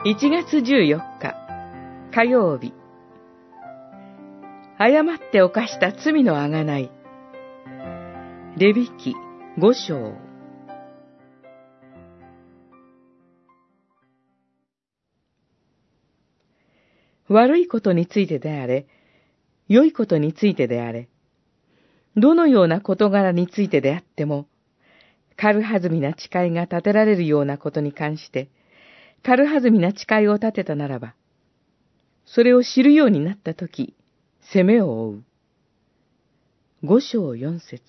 1月14日火曜日。誤って犯した罪のあがない。レビ記5章。悪いことについてであれ、良いことについてであれ、どのような事柄についてであっても、軽はずみな誓いが立てられるようなことに関して、軽はずみな誓いを立てたならば、それを知るようになったとき、責めを負う。5章4節。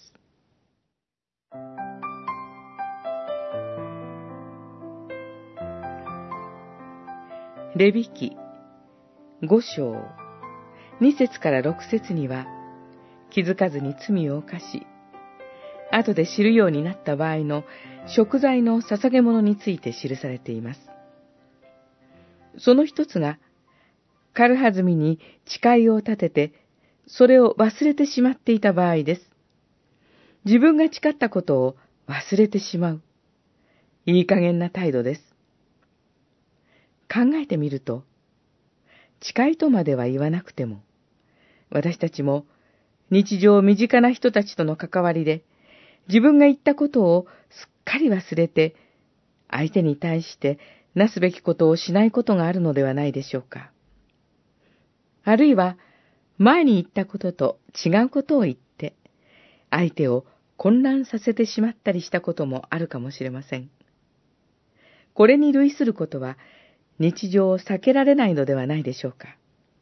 レビ記5章2節から6節には、気づかずに罪を犯し、後で知るようになった場合の贖罪の捧げ物について記されています。その一つが、軽はずみに誓いを立てて、それを忘れてしまっていた場合です。自分が誓ったことを忘れてしまう。いい加減な態度です。考えてみると、誓いとまでは言わなくても、私たちも日常身近な人たちとの関わりで、自分が言ったことをすっかり忘れて、相手に対してなすべきことをしないことがあるのではないでしょうか。あるいは、前に言ったことと違うことを言って、相手を混乱させてしまったりしたこともあるかもしれません。これに類することは、日常を避けられないのではないでしょうか。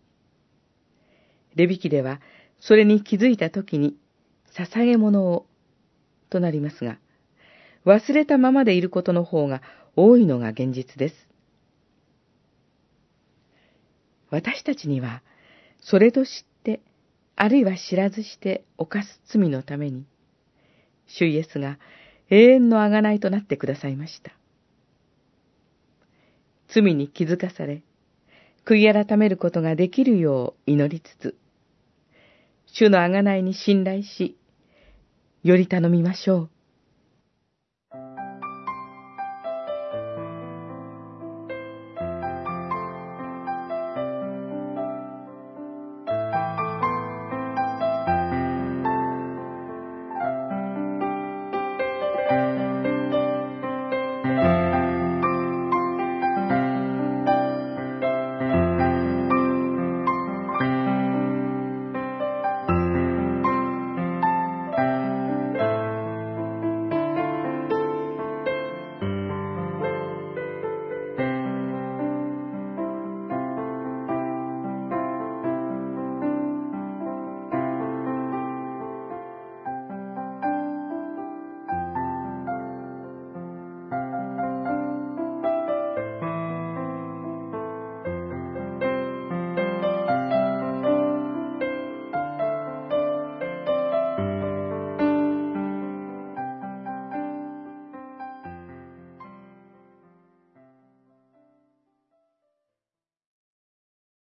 レビ記では、それに気づいたときに、捧げ物を、となりますが、忘れたままでいることの方が多いのが現実です。私たちには、それと知って、あるいは知らずして犯す罪のために、主イエスが永遠の贖いとなってくださいました。罪に気づかされ、悔い改めることができるよう祈りつつ、主の贖いに信頼し、より頼みましょう。